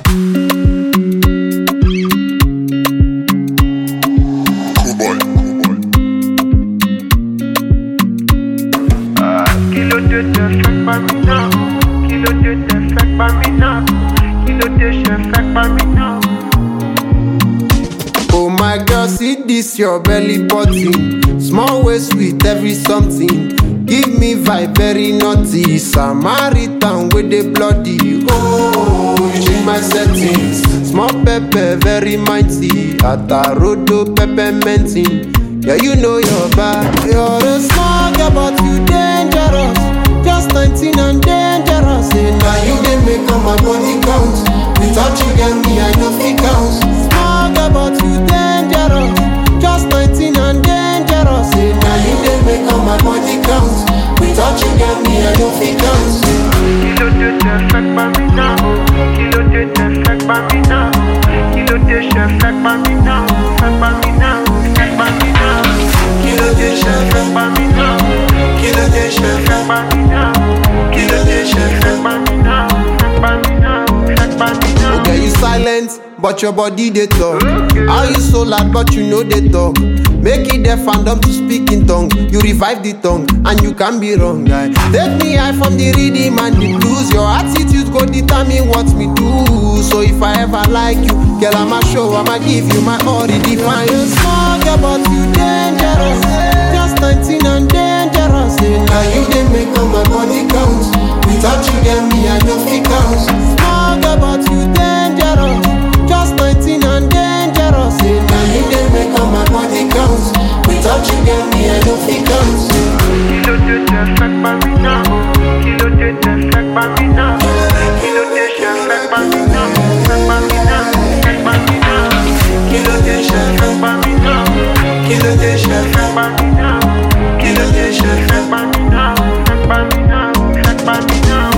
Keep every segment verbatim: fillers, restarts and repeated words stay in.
Oh my girl, see this your belly button. Small waist with every something. Give me vibe very naughty. Samaritan with the bloody. Oh, you change my settings. Small pepper, very mighty. Atarodo pepperminting. Yeah, you know you're bad. You're a small girl, but you dangerous. Just nineteen and dangerous. And now you they make all my body count. Without you, get me, I know fit count. Small girl, but you dangerous. Just nineteen and dangerous. And now you they make all my body count. Without you, get me, I know fit count. Kilo de te fek pa mi now. Kilo de te fek pa mi now. Kilo de te fek pa mi now. Fek pa mi now. Fek pa mi now. Kilo de te fek pa mi now. Kilo de te fek pa mi now. Kilo de te fek pa mi now. Fek pa mi now. Fek pa mi now. Okay, you silent, but your body they talk. How you so loud, but you know they talk. Make it deaf and dumb to speak in tongue. You revive the tongue, and you can be wrong, guy. Take me high from the rhythm and the blues. Your attitude go determine what me do. So if I ever like you, girl, I'ma show, I'ma give you my all. Redefine you small girl, but you dangerous. Just nineteen and dangerous. And now you they make all my body count. Without you, get me, I know fit count. Small girl, but you dangerous. Just nineteen and dangerous. And now you they make all my body count. Without you, get me, I know fit count. Kilo de te fek pa mi now. Kilo de te fek pa mi now. Kilo de te fek pa mi now. Fek pa mi now. Fek pa mi now. Kilo de te fek pa mi now. Kilo de te fek pa mi now. Kilo de te fek pa mi now. Fek pa mi now. Fek pa mi now.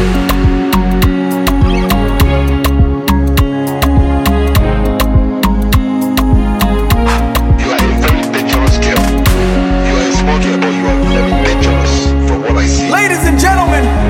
You are a very dangerous girl. You are a small girl, but you are very dangerous from what I see. Ladies and gentlemen,